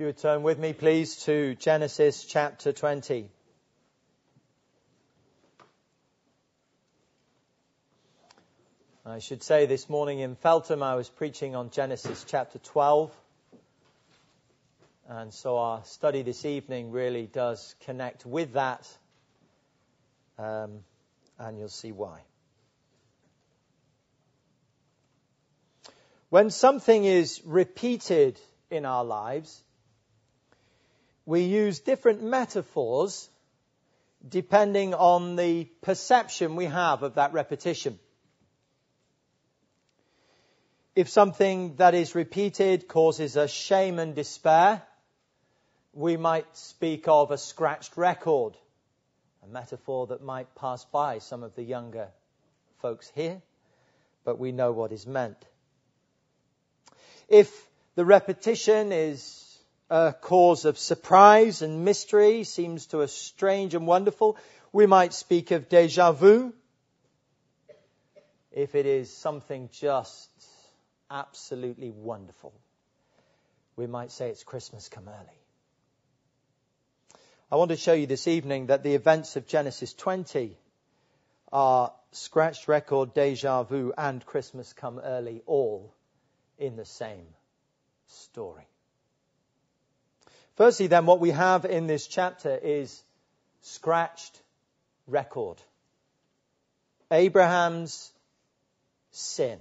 you would turn with me, please, to Genesis chapter 20. I should say this morning in Feltham I was preaching on Genesis chapter 12. And so our study this evening really does connect with that. And you'll see why. When something is repeated in our lives, we use different metaphors depending on the perception we have of that repetition. If something that is repeated causes us shame and despair, we might speak of a scratched record, a metaphor that might pass by some of the younger folks here, but we know what is meant. If the repetition is a cause of surprise and mystery, seems to us strange and wonderful, we might speak of déjà vu. If it is something just absolutely wonderful, we might say it's Christmas come early. I want to show you this evening that the events of Genesis 20 are scratched record, déjà vu, and Christmas come early, all in the same story. Firstly, then, what we have in this chapter is scratched record. Abraham's sin.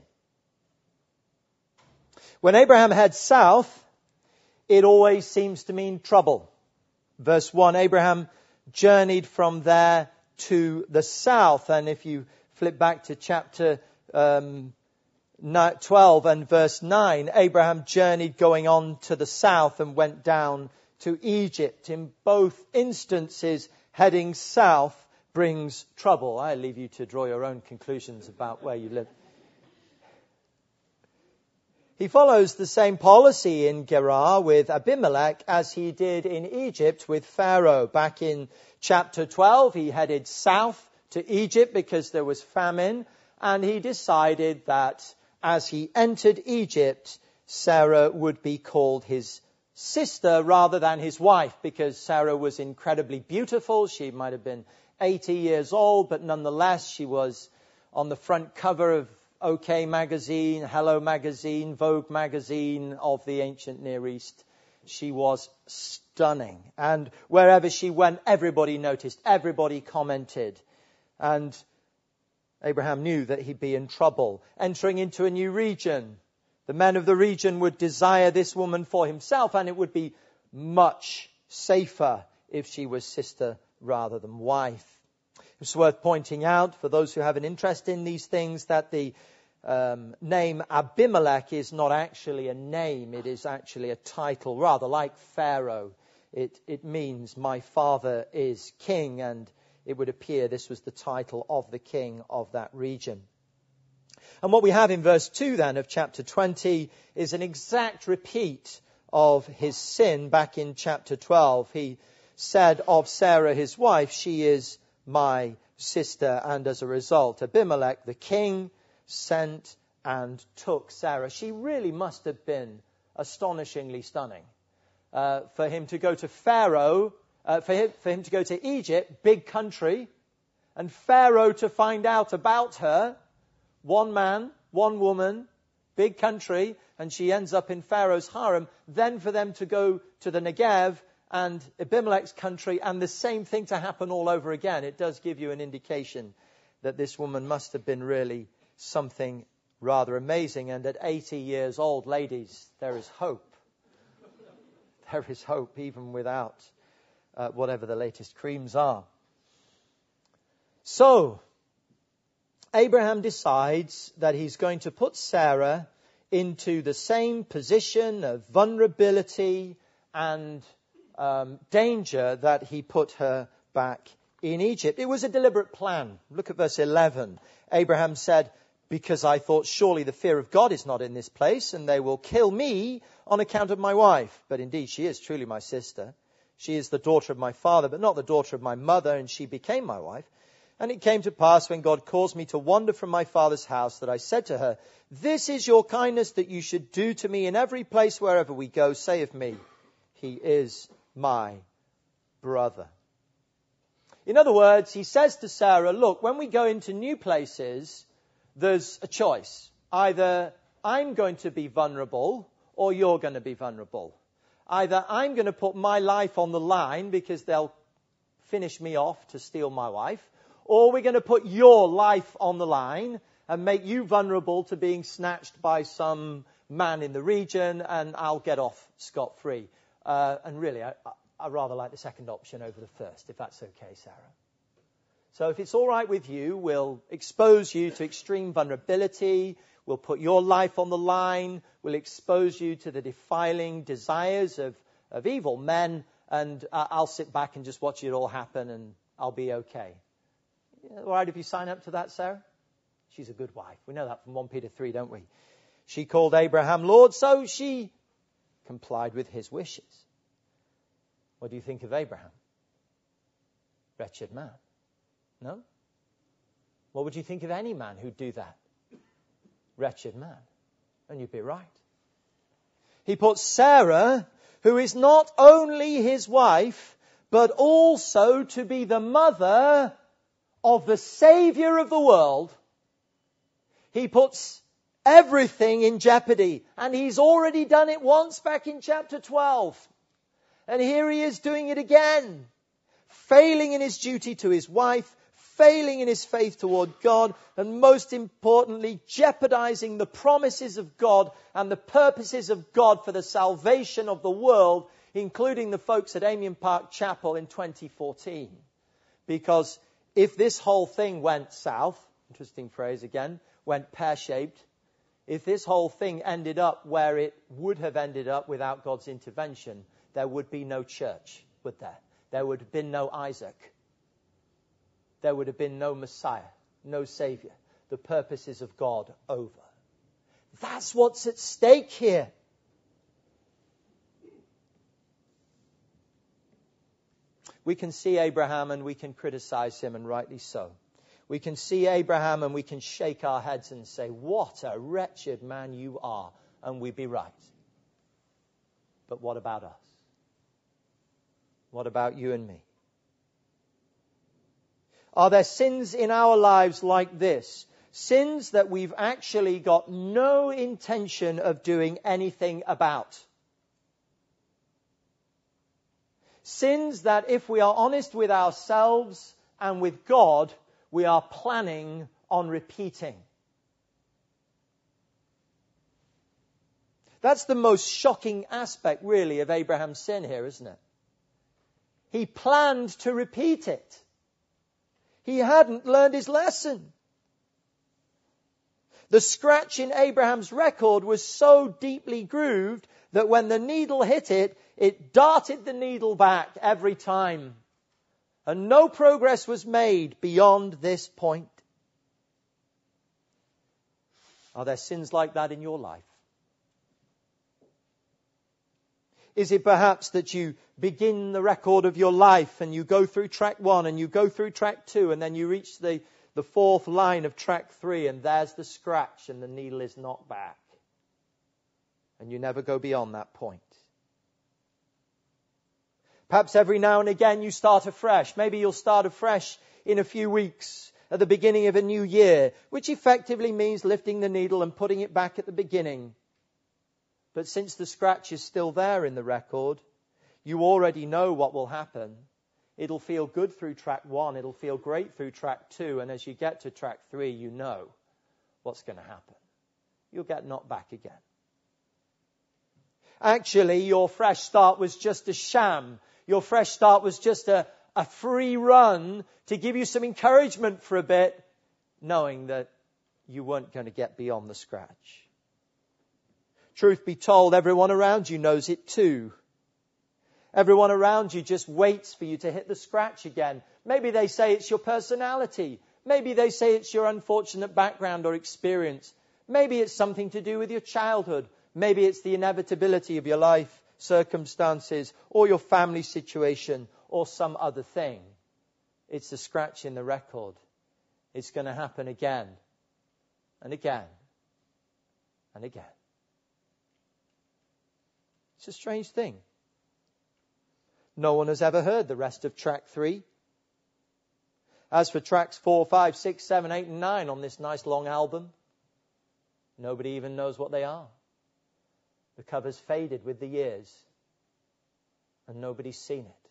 When Abraham heads south, it always seems to mean trouble. Verse 1, Abraham journeyed from there to the south. And if you flip back to chapter 12 and verse 9, Abraham journeyed going on to the south and went down to Egypt. In both instances, heading south brings trouble. I leave you to draw your own conclusions about where you live. He follows the same policy in Gerar with Abimelech as he did in Egypt with Pharaoh. Back in chapter 12, he headed south to Egypt because there was famine, and he decided that as he entered Egypt, Sarah would be called his sister rather than his wife, because Sarah was incredibly beautiful. She might have been 80 years old, but nonetheless she was on the front cover of OK magazine, Hello magazine, Vogue magazine of the ancient Near East. She was stunning. And wherever she went, everybody noticed, everybody commented. And Abraham knew that he'd be in trouble. Entering into a new region, the men of the region would desire this woman for himself, and it would be much safer if she was sister rather than wife. It's worth pointing out, for those who have an interest in these things, that the name Abimelech is not actually a name. It is actually a title, rather like Pharaoh. It means my father is king, and it would appear this was the title of the king of that region. And what we have in verse 2 then of chapter 20 is an exact repeat of his sin back in chapter 12. He said of Sarah, his wife, she is my sister, and as a result, Abimelech, the king, sent and took Sarah. She really must have been astonishingly stunning. For him to go to Pharaoh, for him to go to Egypt, big country, and Pharaoh to find out about her, one man, one woman, big country, and she ends up in Pharaoh's harem, then for them to go to the Negev and Abimelech's country, and the same thing to happen all over again. It does give you an indication that this woman must have been really something rather amazing. And at 80 years old, ladies, there is hope. There is hope even without whatever the latest creams are. So, Abraham decides that he's going to put Sarah into the same position of vulnerability and danger that he put her back in Egypt. It was a deliberate plan. Look at verse 11. Abraham said, because I thought surely the fear of God is not in this place, and they will kill me on account of my wife. But indeed she is truly my sister. She is the daughter of my father, but not the daughter of my mother, and she became my wife. And it came to pass when God caused me to wander from my father's house that I said to her, this is your kindness that you should do to me in every place wherever we go. Say of me, He is my brother. In other words, he says to Sarah, look, when we go into new places, there's a choice. Either I'm going to be vulnerable or you're going to be vulnerable. Either I'm going to put my life on the line because they'll finish me off to steal my wife, or we're going to put your life on the line and make you vulnerable to being snatched by some man in the region, and I'll get off scot-free. And really, I rather like the second option over the first, if that's okay, Sarah. So if it's all right with you, we'll expose you to extreme vulnerability. We'll put your life on the line. We'll expose you to the defiling desires of evil men. And I'll sit back and just watch it all happen, and I'll be okay. All right if you sign up to that, Sarah? She's a good wife. We know that from 1 Peter 3, don't we? She called Abraham Lord, so she complied with his wishes. What do you think of Abraham? Wretched man. No? What would you think of any man who'd do that? Wretched man. And you'd be right. He put Sarah, who is not only his wife, but also to be the mother of the Savior of the world. He puts everything in jeopardy. And he's already done it once back in chapter 12. And here he is doing it again. Failing in his duty to his wife, failing in his faith toward God, and most importantly, jeopardizing the promises of God and the purposes of God for the salvation of the world, including the folks at Amiens Park Chapel in 2014. Because if this whole thing went south, interesting phrase again, went pear-shaped, if this whole thing ended up where it would have ended up without God's intervention, there would be no church, would there? There would have been no Isaac. There would have been no Messiah, no Savior. The purposes of God over. That's what's at stake here. We can see Abraham and we can criticize him, and rightly so. We can see Abraham and we can shake our heads and say, what a wretched man you are, and we'd be right. But what about us? What about you and me? Are there sins in our lives like this? Sins that we've actually got no intention of doing anything about. Sins that, if we are honest with ourselves and with God, we are planning on repeating. That's the most shocking aspect, really, of Abraham's sin here, isn't it? He planned to repeat it. He hadn't learned his lesson. The scratch in Abraham's record was so deeply grooved that when the needle hit it, it darted the needle back every time. And no progress was made beyond this point. Are there sins like that in your life? Is it perhaps that you begin the record of your life and you go through track 1 and you go through track 2 and then you reach the fourth line of track 3 and there's the scratch and the needle is knocked back. And you never go beyond that point. Perhaps every now and again you start afresh. Maybe you'll start afresh in a few weeks at the beginning of a new year, which effectively means lifting the needle and putting it back at the beginning. But since the scratch is still there in the record, you already know what will happen. It'll feel good through track 1. It'll feel great through track 2. And as you get to track 3, you know what's going to happen. You'll get knocked back again. Actually, your fresh start was just a sham. Your fresh start was just a free run to give you some encouragement for a bit, knowing that you weren't going to get beyond the scratch. Truth be told, everyone around you knows it too. Everyone around you just waits for you to hit the scratch again. Maybe they say it's your personality. Maybe they say it's your unfortunate background or experience. Maybe it's something to do with your childhood. Maybe it's the inevitability of your life circumstances or your family situation or some other thing. It's the scratch in the record. It's going to happen again and again and again. It's a strange thing. No one has ever heard the rest of track 3. As for tracks 4, 5, 6, 7, 8, and 9 on this nice long album, nobody even knows what they are. The cover's faded with the years, and nobody's seen it.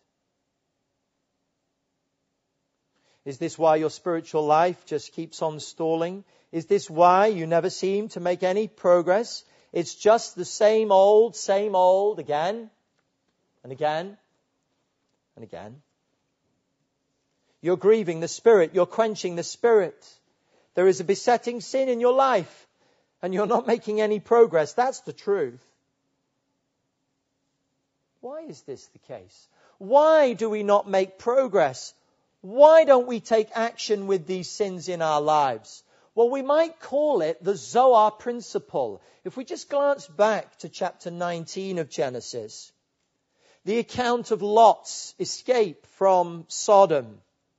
Is this why your spiritual life just keeps on stalling? Is this why you never seem to make any progress? It's just the same old, again and again and again. You're grieving the Spirit. You're quenching the Spirit. There is a besetting sin in your life, and you're not making any progress. That's the truth. Why is this the case? Why do we not make progress? Why don't we take action with these sins in our lives? Well, we might call it the Zoar principle. If we just glance back to chapter 19 of Genesis, the account of Lot's escape from Sodom.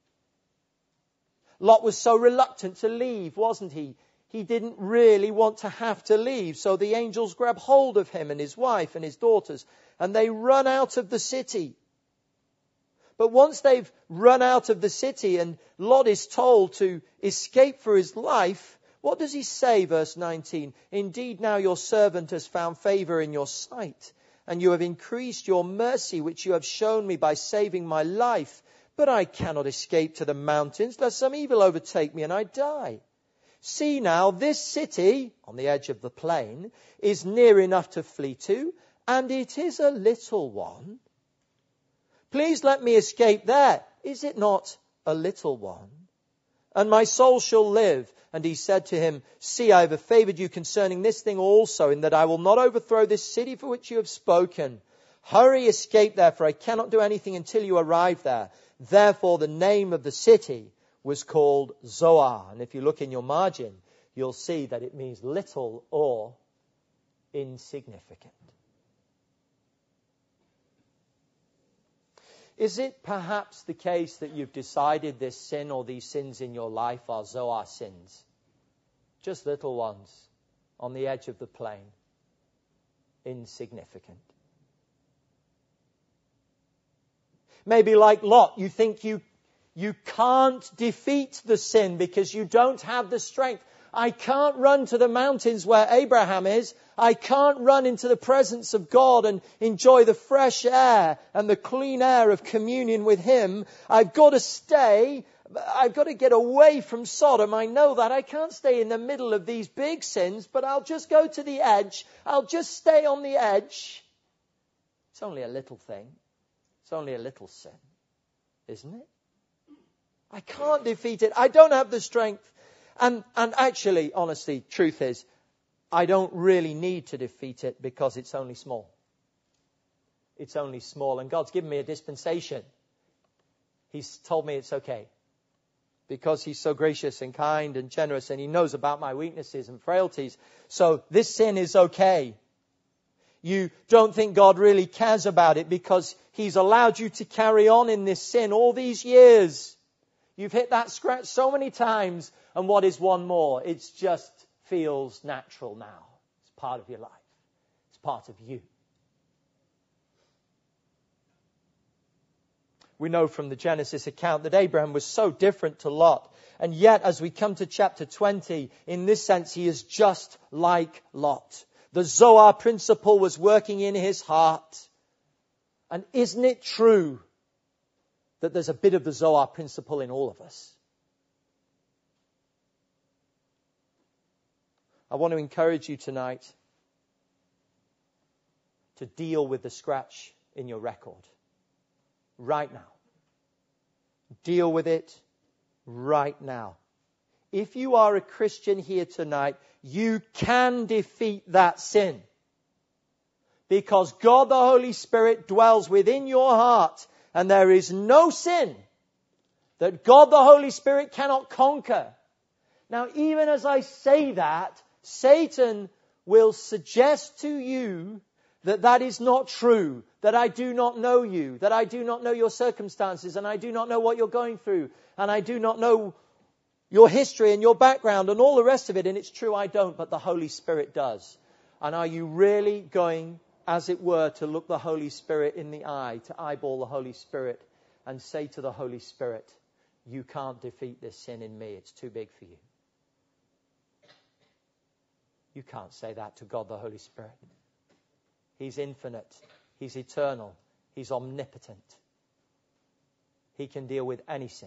Lot was so reluctant to leave, wasn't he? He didn't really want to have to leave. So the angels grab hold of him and his wife and his daughters, and they run out of the city. But once they've run out of the city and Lot is told to escape for his life, what does he say, verse 19? Indeed, now your servant has found favor in your sight, and you have increased your mercy, which you have shown me by saving my life. But I cannot escape to the mountains, lest some evil overtake me and I die. See now, this city, on the edge of the plain, is near enough to flee to, and it is a little one. Please let me escape there. Is it not a little one? And my soul shall live. And he said to him, see, I have favored you concerning this thing also, in that I will not overthrow this city for which you have spoken. Hurry, escape there, for I cannot do anything until you arrive there. Therefore the name of the city was called Zoar. And if you look in your margin, you'll see that it means little or insignificant. Is it perhaps the case that you've decided this sin or these sins in your life are Zoar sins? Just little ones on the edge of the plain. Insignificant. Maybe like Lot, you think you can't defeat the sin because you don't have the strength. I can't run to the mountains where Abraham is. I can't run into the presence of God and enjoy the fresh air and the clean air of communion with Him. I've got to stay. I've got to get away from Sodom. I know that. I can't stay in the middle of these big sins, but I'll just go to the edge. I'll just stay on the edge. It's only a little thing. It's only a little sin, isn't it? I can't defeat it. I don't have the strength. And actually, honestly, truth is, I don't really need to defeat it because it's only small. It's only small. And God's given me a dispensation. He's told me it's okay. Because He's so gracious and kind and generous, and He knows about my weaknesses and frailties. So this sin is okay. You don't think God really cares about it because He's allowed you to carry on in this sin all these years. You've hit that scratch so many times, and what is one more? It just feels natural now. It's part of your life. It's part of you. We know from the Genesis account that Abraham was so different to Lot. And yet, as we come to chapter 20, in this sense, he is just like Lot. The Zoar principle was working in his heart. And isn't it true that there's a bit of the Zoar principle in all of us? I want to encourage you tonight to deal with the scratch in your record right now. Deal with it right now. If you are a Christian here tonight, you can defeat that sin. Because God the Holy Spirit dwells within your heart, and there is no sin that God the Holy Spirit cannot conquer. Now, even as I say that, Satan will suggest to you that that is not true, that I do not know you, that I do not know your circumstances, and I do not know what you're going through, and I do not know your history and your background and all the rest of it. And it's true, I don't, but the Holy Spirit does. And are you really going as it were, to look the Holy Spirit in the eye, to eyeball the Holy Spirit and say to the Holy Spirit, you can't defeat this sin in me. It's too big for you. You can't say that to God the Holy Spirit. He's infinite. He's eternal. He's omnipotent. He can deal with any sin.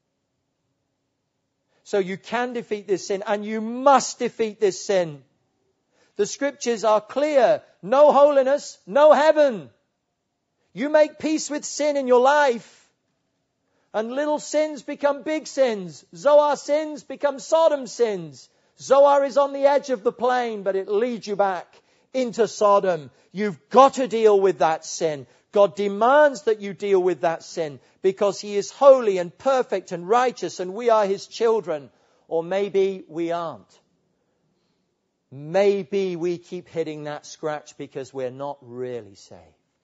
So you can defeat this sin, and you must defeat this sin. The scriptures are clear. No holiness, no heaven. You make peace with sin in your life, and little sins become big sins. Zoar sins become Sodom sins. Zoar is on the edge of the plain, but it leads you back into Sodom. You've got to deal with that sin. God demands that you deal with that sin because He is holy and perfect and righteous, and we are His children. Or maybe we aren't. Maybe we keep hitting that scratch because we're not really saved.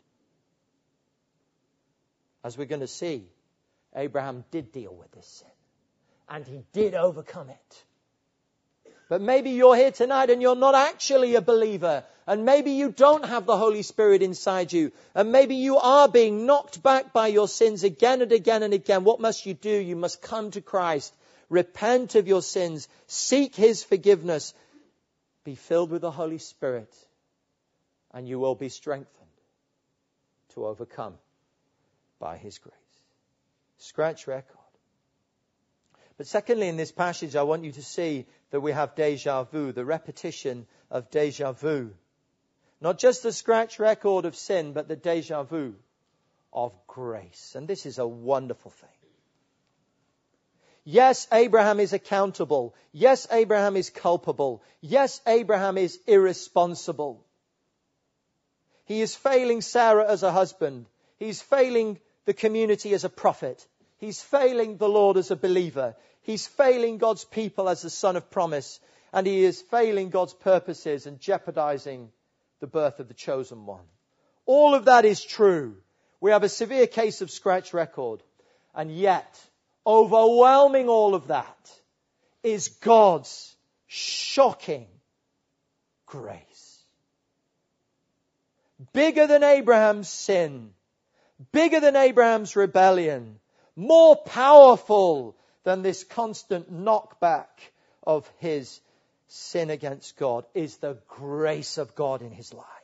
As we're going to see, Abraham did deal with this sin, and he did overcome it. But maybe you're here tonight and you're not actually a believer, and maybe you don't have the Holy Spirit inside you, and maybe you are being knocked back by your sins again and again and again. What must you do? You must come to Christ, repent of your sins, seek His forgiveness, be filled with the Holy Spirit, and you will be strengthened to overcome by His grace. Scratch record. But secondly, in this passage, I want you to see that we have deja vu, the repetition of deja vu. Not just the scratch record of sin, but the deja vu of grace. And this is a wonderful thing. Yes, Abraham is accountable. Yes, Abraham is culpable. Yes, Abraham is irresponsible. He is failing Sarah as a husband. He's failing the community as a prophet. He's failing the Lord as a believer. He's failing God's people as the son of promise. And he is failing God's purposes and jeopardizing the birth of the chosen one. All of that is true. We have a severe case of scratch record. And yet, overwhelming all of that is God's shocking grace. Bigger than Abraham's sin. Bigger than Abraham's rebellion. More powerful than this constant knockback of his sin against God is the grace of God in his life.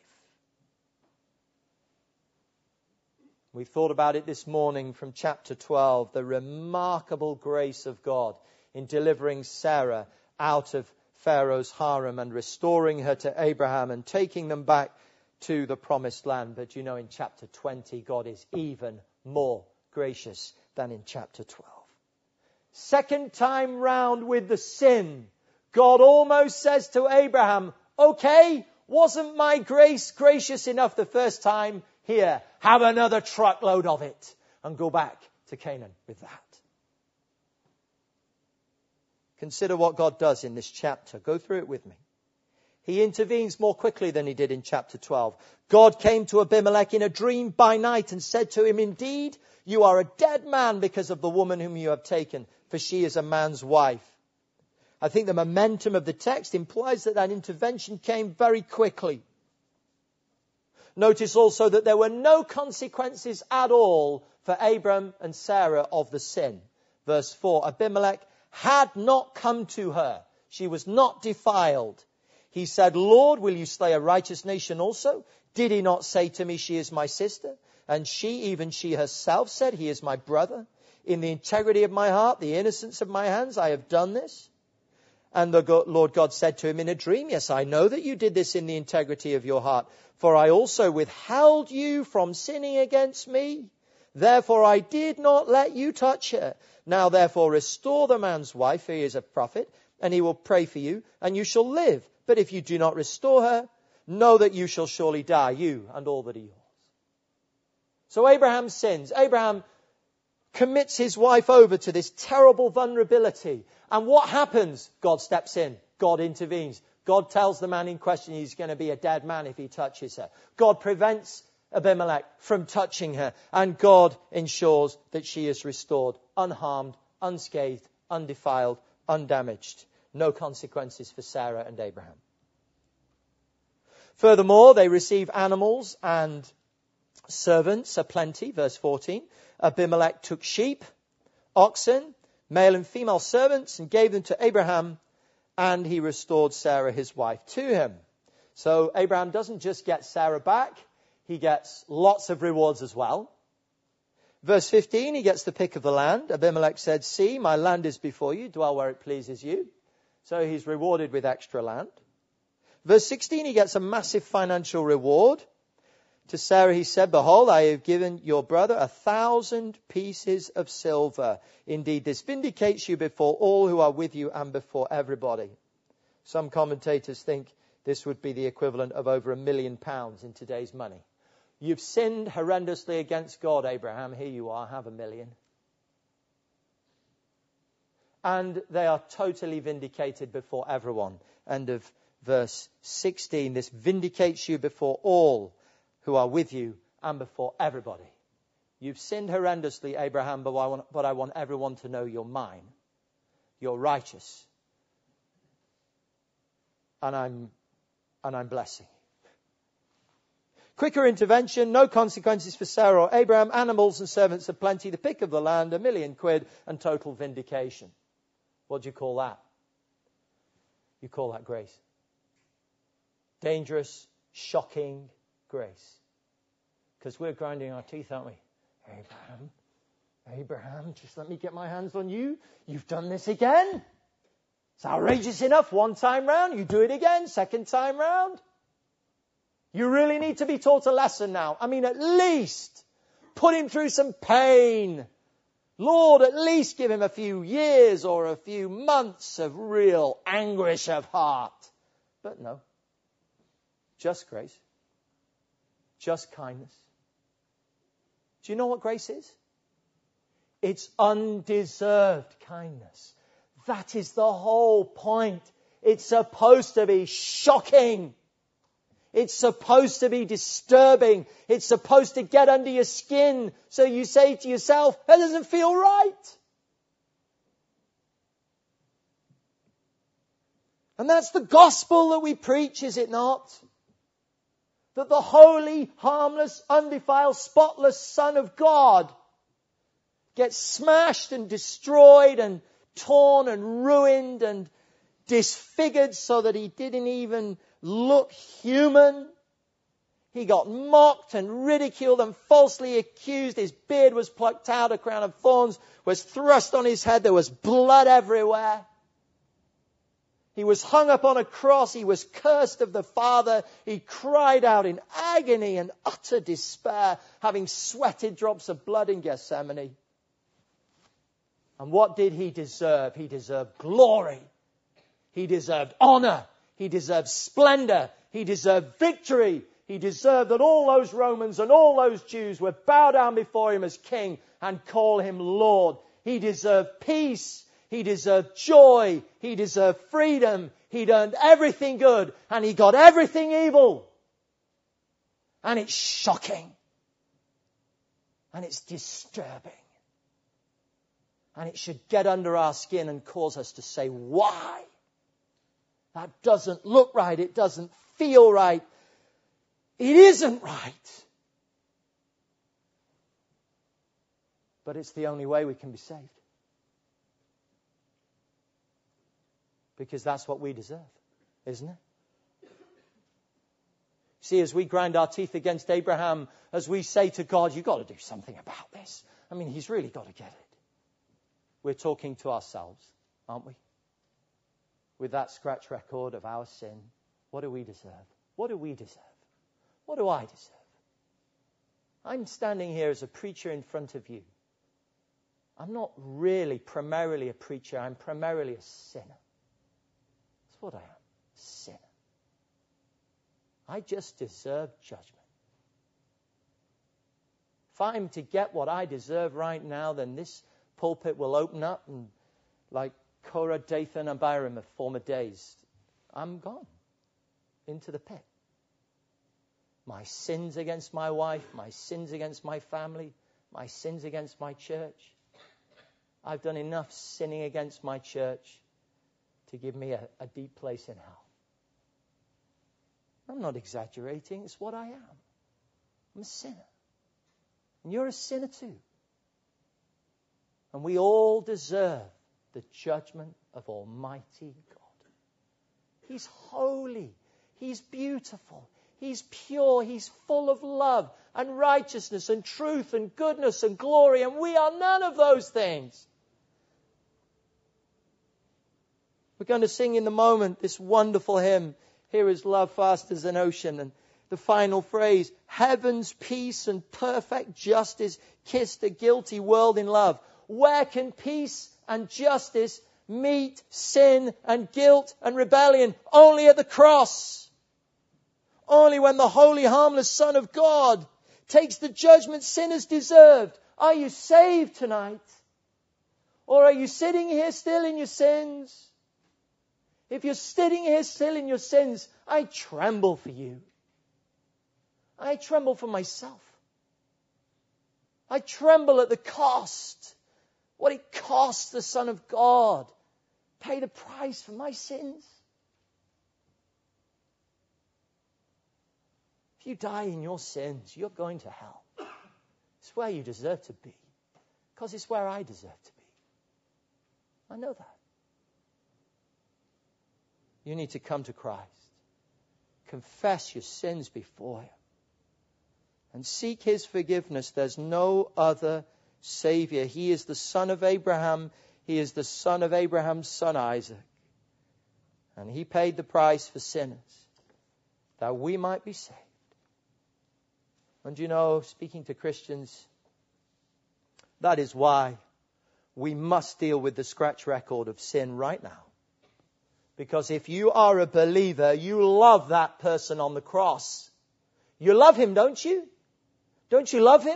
We thought about it this morning from chapter 12, the remarkable grace of God in delivering Sarah out of Pharaoh's harem and restoring her to Abraham and taking them back to the promised land. But you know, in chapter 20, God is even more gracious than in chapter 12. Second time round with the sin, God almost says to Abraham, okay, wasn't my grace gracious enough the first time? Here, have another truckload of it and go back to Canaan with that. Consider what God does in this chapter. Go through it with me. He intervenes more quickly than he did in chapter 12. God came to Abimelech in a dream by night and said to him, indeed, you are a dead man because of the woman whom you have taken, for she is a man's wife. I think the momentum of the text implies that intervention came very quickly. Notice also that there were no consequences at all for Abram and Sarah of the sin. Verse 4, Abimelech had not come to her. She was not defiled. He said, Lord, will you slay a righteous nation also? Did he not say to me, she is my sister? And she, even she herself, said, he is my brother. In the integrity of my heart, the innocence of my hands, I have done this. And the Lord God said to him in a dream, yes, I know that you did this in the integrity of your heart, for I also withheld you from sinning against me. Therefore I did not let you touch her. Now therefore restore the man's wife, for he is a prophet, and he will pray for you, and you shall live. But if you do not restore her, know that you shall surely die, you and all that are yours. So Abraham sins. Abraham commits his wife over to this terrible vulnerability. And what happens? God steps in. God intervenes. God tells the man in question he's going to be a dead man if he touches her. God prevents Abimelech from touching her. And God ensures that she is restored, unharmed, unscathed, undefiled, undamaged. No consequences for Sarah and Abraham. Furthermore, they receive animals and servants aplenty. Verse 14. Abimelech took sheep, oxen, male and female servants, and gave them to Abraham, and he restored Sarah, his wife, to him. So Abraham doesn't just get Sarah back, he gets lots of rewards as well. Verse 15, he gets the pick of the land. Abimelech said, "See, my land is before you, dwell where it pleases you." So he's rewarded with extra land. Verse 16, he gets a massive financial reward. To Sarah he said, "Behold, I have given your brother 1,000 pieces of silver. Indeed, this vindicates you before all who are with you and before everybody." Some commentators think this would be the equivalent of over £1 million in today's money. You've sinned horrendously against God, Abraham. Here you are, have $1 million. And they are totally vindicated before everyone. End of verse 16. This vindicates you before all who are with you and before everybody. You've sinned horrendously, Abraham, but I want everyone to know you're mine. You're righteous. And I'm blessing. Quicker intervention, no consequences for Sarah or Abraham, animals and servants of plenty, the pick of the land, £1 million, and total vindication. What do you call that? You call that grace. Dangerous, shocking grace. Because we're grinding our teeth, aren't we? Abraham, just let me get my hands on you. You've done this again. It's outrageous enough. One time round, you do it again. Second time round. You really need to be taught a lesson now. I mean, at least put him through some pain. Lord, at least give him a few years or a few months of real anguish of heart. But no. Just grace. Just kindness. Do you know what grace is? It's undeserved kindness. That is the whole point. It's supposed to be shocking. It's supposed to be disturbing. It's supposed to get under your skin. So you say to yourself, that doesn't feel right. And that's the gospel that we preach, is it not? That the holy, harmless, undefiled, spotless Son of God gets smashed and destroyed and torn and ruined and disfigured so that he didn't even look human. He got mocked and ridiculed and falsely accused. His beard was plucked out. A crown of thorns was thrust on his head. There was blood everywhere. He was hung up on a cross. He was cursed of the Father. He cried out in agony and utter despair, having sweated drops of blood in Gethsemane. And what did he deserve? He deserved glory. He deserved honor. He deserved splendor. He deserved victory. He deserved that all those Romans and all those Jews would bow down before him as king and call him Lord. He deserved peace. He deserved joy. He deserved freedom. He'd earned everything good and he got everything evil. And it's shocking. And it's disturbing. And it should get under our skin and cause us to say, why? That doesn't look right. It doesn't feel right. It isn't right. But it's the only way we can be saved. Because that's what we deserve, isn't it? See, as we grind our teeth against Abraham, as we say to God, you've got to do something about this. I mean, he's really got to get it. We're talking to ourselves, aren't we? With that scratch record of our sin, what do we deserve? What do we deserve? What do I deserve? I'm standing here as a preacher in front of you. I'm not really primarily a preacher. I'm primarily a sinner. That's what I am, a sinner. I just deserve judgment. If I'm to get what I deserve right now, then this pulpit will open up and like Korah, Dathan, and Abiram of former days, I'm gone into the pit. My sins against my wife, my sins against my family, my sins against my church. I've done enough sinning against my church to give me a deep place in hell. I'm not exaggerating. It's what I am. I'm a sinner. And you're a sinner too. And we all deserve the judgment of Almighty God. He's holy. He's beautiful. He's pure. He's full of love and righteousness and truth and goodness and glory. And we are none of those things. We're going to sing in the moment this wonderful hymn, Here is Love Fast as an Ocean. And the final phrase, heaven's peace and perfect justice kiss the guilty world in love. Where can peace and justice meet sin and guilt and rebellion? Only at the cross. Only when the holy, harmless Son of God takes the judgment sinners deserved. Are you saved tonight? Or are you sitting here still in your sins? If you're sitting here still in your sins, I tremble for you. I tremble for myself. I tremble at the cost. What it costs the Son of God. Pay the price for my sins. If you die in your sins, you're going to hell. It's where you deserve to be. Because it's where I deserve to be. I know that. You need to come to Christ. Confess your sins before Him. And seek His forgiveness. There's no other Savior. He is the Son of Abraham. He is the Son of Abraham's son Isaac. And He paid the price for sinners, that we might be saved. And you know, speaking to Christians, that is why we must deal with the scratch record of sin right now. Because if you are a believer, you love that person on the cross. You love Him, don't you? Don't you love Him?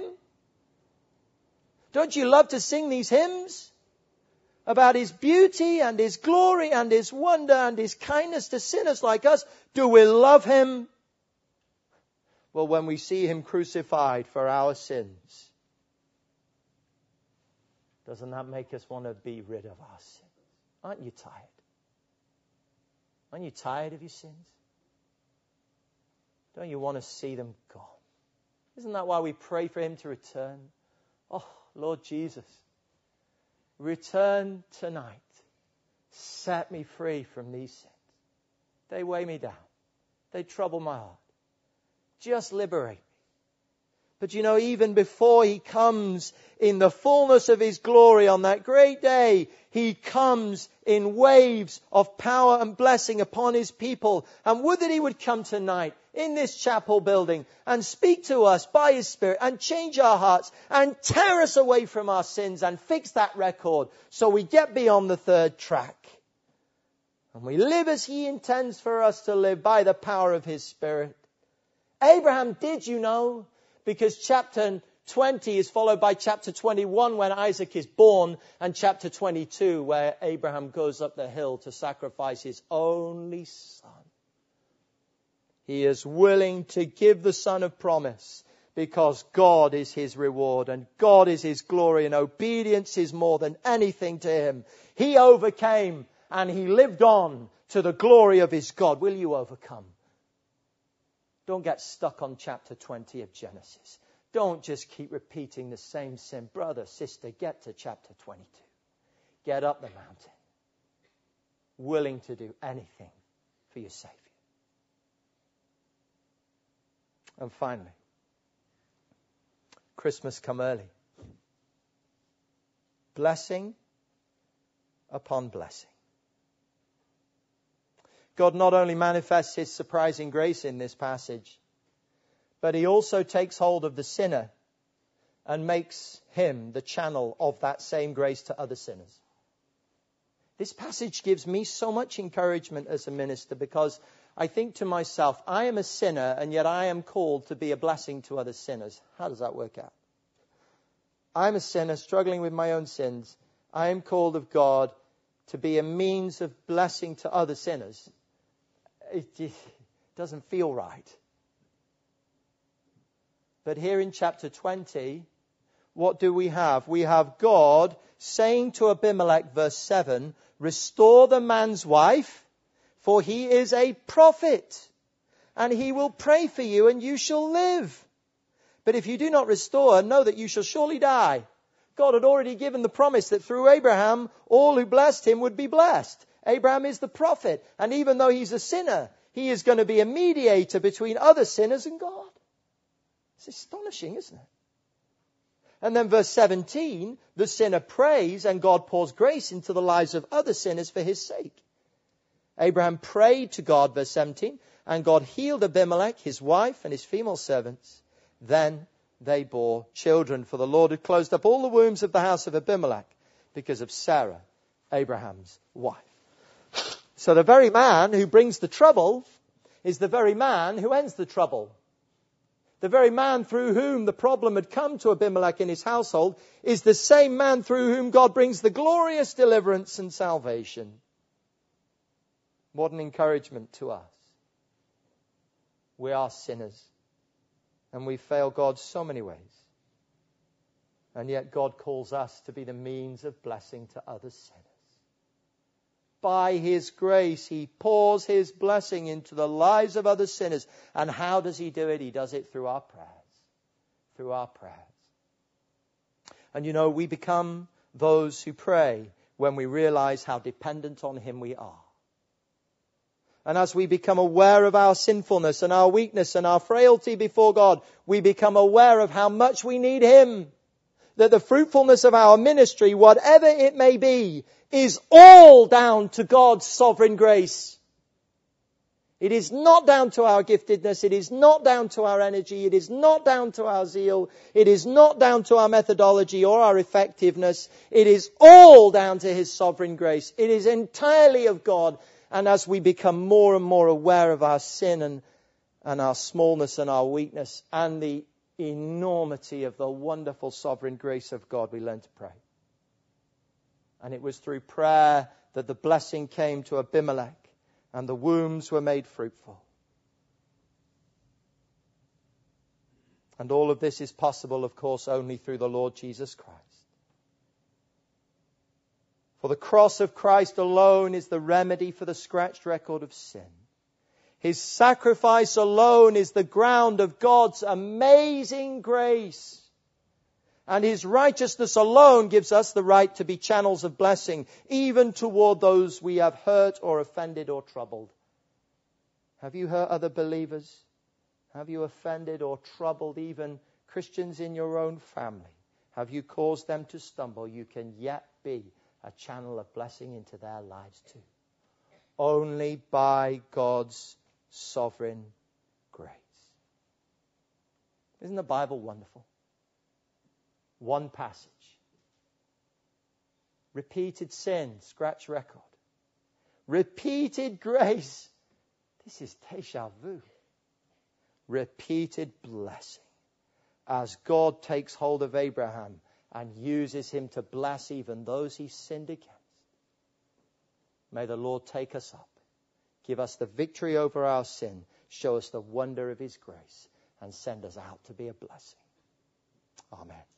Don't you love to sing these hymns about His beauty and His glory and His wonder and His kindness to sinners like us? Do we love Him? Well, when we see Him crucified for our sins, doesn't that make us want to be rid of our sins? Aren't you tired? Aren't you tired of your sins? Don't you want to see them gone? Isn't that why we pray for Him to return? Oh, Lord Jesus, return tonight. Set me free from these sins. They weigh me down. They trouble my heart. Just liberate me. But you know, even before He comes in the fullness of His glory on that great day, He comes in waves of power and blessing upon His people. And would that He would come tonight in this chapel building and speak to us by His Spirit and change our hearts and tear us away from our sins and fix that record so we get beyond the third track. And we live as He intends for us to live by the power of His Spirit. Abraham did, you know, because chapter 20 is followed by chapter 21 when Isaac is born, and chapter 22 where Abraham goes up the hill to sacrifice his only son. He is willing to give the son of promise because God is his reward and God is his glory, and obedience is more than anything to him. He overcame and he lived on to the glory of his God. Will you overcome? Don't get stuck on chapter 20 of Genesis. Don't just keep repeating the same sin. Brother, sister, get to chapter 22. Get up the mountain. Willing to do anything for your Savior. And finally, Christmas come early. Blessing upon blessing. God not only manifests His surprising grace in this passage, but He also takes hold of the sinner and makes him the channel of that same grace to other sinners. This passage gives me so much encouragement as a minister, because I think to myself, I am a sinner and yet I am called to be a blessing to other sinners. How does that work out? I'm a sinner struggling with my own sins. I am called of God to be a means of blessing to other sinners. It doesn't feel right. But here in chapter 20, what do we have? We have God saying to Abimelech, verse 7, restore the man's wife, for he is a prophet. and he will pray for you, and you shall live. But if you do not restore, know that you shall surely die. God had already given the promise that through Abraham, all who blessed him would be blessed. Abraham is the prophet, and even though he's a sinner, he is going to be a mediator between other sinners and God. It's astonishing, isn't it? And then verse 17, the sinner prays and God pours grace into the lives of other sinners for his sake. Abraham prayed to God, verse 17, and God healed Abimelech, his wife, and his female servants. Then they bore children, for the Lord had closed up all the wombs of the house of Abimelech because of Sarah, Abraham's wife. So the very man who brings the trouble is the very man who ends the trouble. The very man through whom the problem had come to Abimelech in his household is the same man through whom God brings the glorious deliverance and salvation. What an encouragement to us. We are sinners, and we fail God so many ways. And yet God calls us to be the means of blessing to other sinners. By His grace, He pours His blessing into the lives of other sinners. And how does He do it? He does it through our prayers. Through our prayers. And you know, we become those who pray when we realize how dependent on Him we are. And as we become aware of our sinfulness and our weakness and our frailty before God, we become aware of how much we need Him. That the fruitfulness of our ministry, whatever it may be, is all down to God's sovereign grace. It is not down to our giftedness. It is not down to our energy. It is not down to our zeal. It is not down to our methodology or our effectiveness. It is all down to His sovereign grace. It is entirely of God. And as we become more and more aware of our sin and our smallness and our weakness and the enormity of the wonderful sovereign grace of God, we learn to pray. And it was through prayer that the blessing came to Abimelech and the wombs were made fruitful. And all of this is possible, of course, only through the Lord Jesus Christ. For the cross of Christ alone is the remedy for the scratched record of sin. His sacrifice alone is the ground of God's amazing grace. And His righteousness alone gives us the right to be channels of blessing, even toward those we have hurt or offended or troubled. Have you hurt other believers? Have you offended or troubled even Christians in your own family? Have you caused them to stumble? You can yet be a channel of blessing into their lives too. Only by God's sovereign grace. Isn't the Bible wonderful? One passage. Repeated sin, scratch record. Repeated grace. This is déjà vu. Repeated blessing. As God takes hold of Abraham and uses him to bless even those he sinned against. May the Lord take us up. Give us the victory over our sin. Show us the wonder of His grace. And send us out to be a blessing. Amen.